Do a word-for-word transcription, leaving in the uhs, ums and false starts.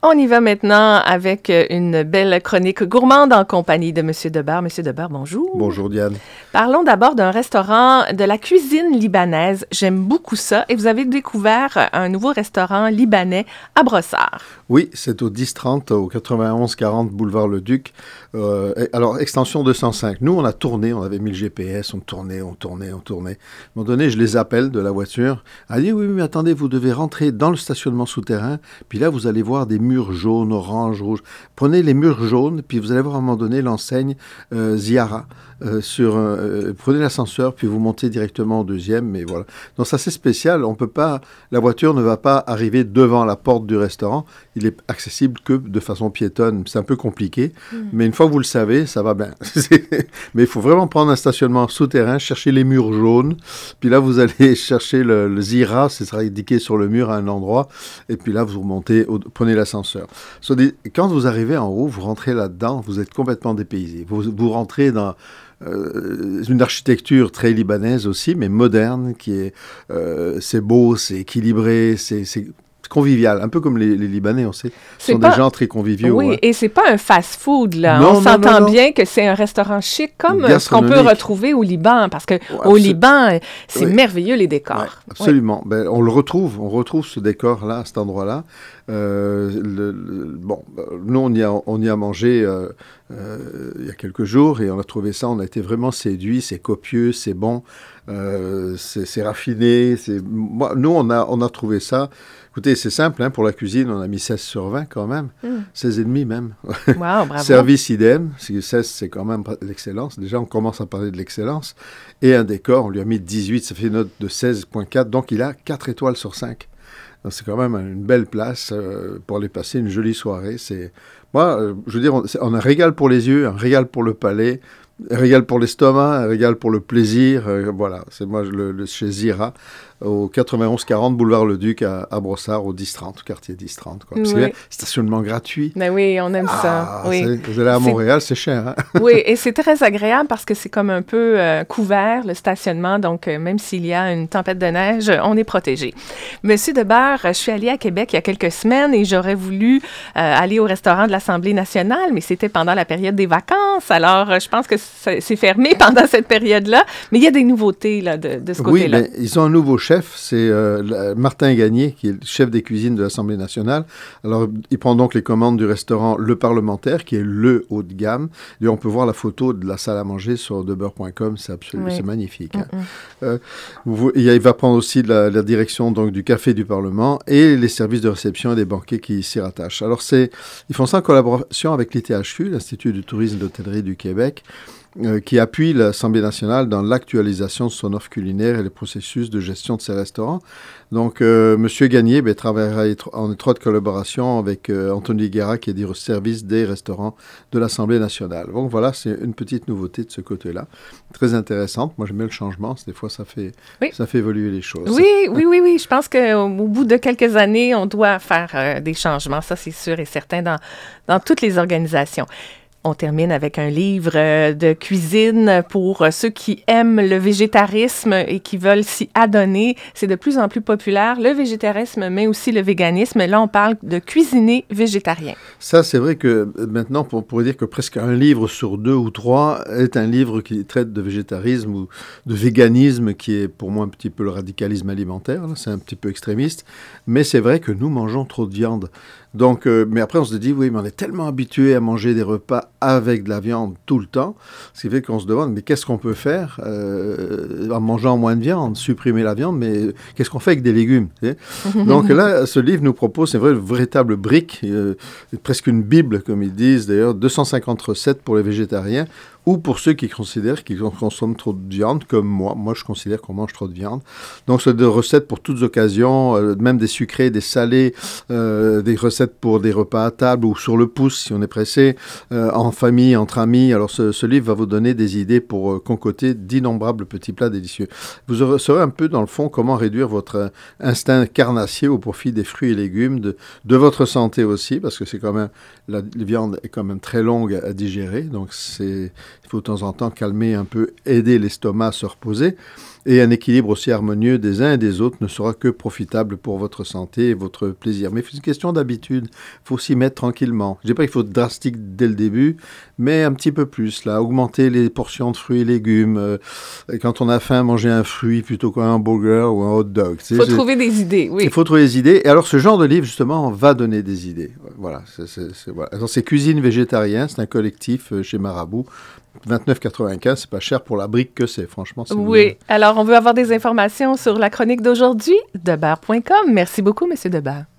On y va maintenant avec une belle chronique gourmande en compagnie de M. Debar. M. Debar, bonjour. Bonjour Diane. Parlons d'abord d'un restaurant de la cuisine libanaise. J'aime beaucoup ça. Et vous avez découvert un nouveau restaurant libanais à Brossard. Oui, c'est au dix trente, au quatre-vingt-onze quarante boulevard Le Duc. Euh, alors, extension deux cent cinq. Nous, on a tourné, on avait mis le G P S, on tournait, on tournait, on tournait. À un moment donné, je les appelle de la voiture. Elle dit, oui, mais attendez, vous devez rentrer dans le stationnement souterrain. Puis là, vous allez voir des murs jaunes, orange, rouge. Prenez les murs jaunes, puis vous allez voir à un moment donné l'enseigne euh, Ziara. Euh, sur, euh, prenez l'ascenseur, puis vous montez directement au deuxième, mais voilà. Donc, c'est assez spécial. On peut pas, la voiture ne va pas arriver devant la porte du restaurant. Il est accessible que de façon piétonne. C'est un peu compliqué, mmh. mais une fois que vous le savez, ça va bien. Mais il faut vraiment prendre un stationnement souterrain, chercher les murs jaunes, puis là, vous allez chercher le, le Zira, ce sera indiqué sur le mur à un endroit, et puis là, vous remontez, au, prenez l'ascenseur. So, quand vous arrivez en haut, vous rentrez là-dedans, vous êtes complètement dépaysé. Vous, vous rentrez dans... Euh, une architecture très libanaise aussi, mais moderne, qui est, euh, c'est beau, c'est équilibré, c'est, c'est convivial, un peu comme les, les Libanais, on sait, ce sont pas... des gens très conviviaux. Oui, hein. Et c'est pas un fast-food, là. Non, on non, s'entend non, non. bien que c'est un restaurant chic, comme ce qu'on peut retrouver au Liban, parce que oh, au Liban, c'est oui. merveilleux les décors. Ouais, absolument. Oui. Ben, on le retrouve, on retrouve ce décor-là, à cet endroit-là. Euh, le, le, bon, nous, on y a, on y a mangé euh, euh, il y a quelques jours et on a trouvé ça, on a été vraiment séduits, c'est copieux, c'est bon, euh, c'est, c'est raffiné. C'est... Moi, nous, on a, on a trouvé ça. Écoutez, c'est simple, hein, pour la cuisine, on a mis seize sur vingt quand même, mm. seize virgule cinq même. Wow, bravo. Service idem, seize c'est quand même l'excellence. Déjà, on commence à parler de l'excellence. Et un décor, on lui a mis dix-huit, ça fait une note de seize virgule quatre, donc il a quatre étoiles sur cinq. Donc, c'est quand même une belle place euh, pour aller passer une jolie soirée. C'est... Moi, euh, je veux dire, on, on a un régal pour les yeux, un régal pour le palais, un régal pour l'estomac, un régal pour le plaisir. Euh, voilà, c'est moi le, le, chez Zira, au quatre-vingt-onze quarante boulevard Le Duc à, à Brossard, au dix trente, quartier dix trente. Quoi. Parce oui. que stationnement gratuit. Ben oui, on aime ah, ça. Oui. Vous allez à Montréal, c'est, c'est cher. Hein? Oui, et c'est très agréable parce que c'est comme un peu euh, couvert, le stationnement. Donc, euh, même s'il y a une tempête de neige, on est protégé. Monsieur Debar, je suis allée à Québec il y a quelques semaines et j'aurais voulu euh, aller au restaurant de l'Assemblée nationale, mais c'était pendant la période des vacances. Alors, je pense que c'est fermé pendant cette période-là. Mais il y a des nouveautés là, de, de ce côté-là. Oui, mais ils ont un nouveau chef. C'est euh, Martin Gagné, qui est le chef des cuisines de l'Assemblée nationale. Alors, il prend donc les commandes du restaurant Le Parlementaire, qui est le haut de gamme. Et on peut voir la photo de la salle à manger sur debeur point com. C'est absolument, oui. c'est magnifique. Hein. Mm-hmm. Euh, vous, il va prendre aussi la, la direction donc, du Café du Parlement et les services de réception et des banquets qui s'y rattachent. Alors, c'est, ils font ça en collaboration avec l'I T H Q, l'Institut du tourisme et de l'hôtellerie du Québec, Euh, qui appuie l'Assemblée nationale dans l'actualisation de son offre culinaire et les processus de gestion de ses restaurants. Donc, euh, M. Gagné ben, travaillera étro- en étroite collaboration avec euh, Anthony Guerra, qui est du service des restaurants de l'Assemblée nationale. Donc, voilà, c'est une petite nouveauté de ce côté-là. Très intéressante. Moi, j'aime bien le changement. Des fois, ça fait, oui. ça fait évoluer les choses. Oui, oui, oui, oui. Je pense qu'au bout de quelques années, on doit faire euh, des changements. Ça, c'est sûr et certain dans, dans toutes les organisations. On termine avec un livre de cuisine pour ceux qui aiment le végétarisme et qui veulent s'y adonner. C'est de plus en plus populaire, le végétarisme, mais aussi le véganisme. Là, on parle de cuisiner végétarien. Ça, c'est vrai que maintenant, on pourrait dire que presque un livre sur deux ou trois est un livre qui traite de végétarisme ou de véganisme, qui est pour moi un petit peu le radicalisme alimentaire. Là, c'est un petit peu extrémiste. Mais c'est vrai que nous mangeons trop de viande. Donc, euh, mais après, on se dit, oui, mais on est tellement habitué à manger des repas avec de la viande tout le temps, ce qui fait qu'on se demande, mais qu'est-ce qu'on peut faire euh, en mangeant moins de viande, supprimer la viande, mais qu'est-ce qu'on fait avec des légumes? Donc là, ce livre nous propose, c'est vrai, une véritable brique, euh, presque une bible, comme ils disent d'ailleurs, deux cent cinquante recettes pour les végétariens, ou pour ceux qui considèrent qu'ils consomment trop de viande, comme moi. Moi, je considère qu'on mange trop de viande. Donc, c'est des recettes pour toutes occasions, euh, même des sucrés, des salés, euh, des recettes pour des repas à table ou sur le pouce, si on est pressé, euh, en famille, entre amis. Alors, ce, ce livre va vous donner des idées pour euh, concocter d'innombrables petits plats délicieux. Vous saurez un peu, dans le fond, comment réduire votre instinct carnassier au profit des fruits et légumes, de, de votre santé aussi, parce que c'est quand même, la, la viande est quand même très longue à, à digérer. Donc, c'est... Il faut de temps en temps calmer un peu, aider l'estomac à se reposer. Et un équilibre aussi harmonieux des uns et des autres ne sera que profitable pour votre santé et votre plaisir. Mais c'est une question d'habitude. Il faut s'y mettre tranquillement. Je ne dis pas qu'il faut être drastique dès le début, mais un petit peu plus. Là, augmenter les portions de fruits et légumes. Euh, et quand on a faim, manger un fruit plutôt qu'un hamburger ou un hot dog. Il faut trouver des idées, oui. Il faut trouver des idées. Et alors, ce genre de livre, justement, va donner des idées. Voilà. C'est, c'est, c'est, voilà. Alors, c'est Cuisine végétarien. C'est un collectif chez Marabout. vingt-neuf quatre-vingt-quinze, c'est pas cher pour la brique que c'est, franchement. C'est oui. Bien. Alors, on veut avoir des informations sur la chronique d'aujourd'hui, debert point com. Merci beaucoup, M. Debert.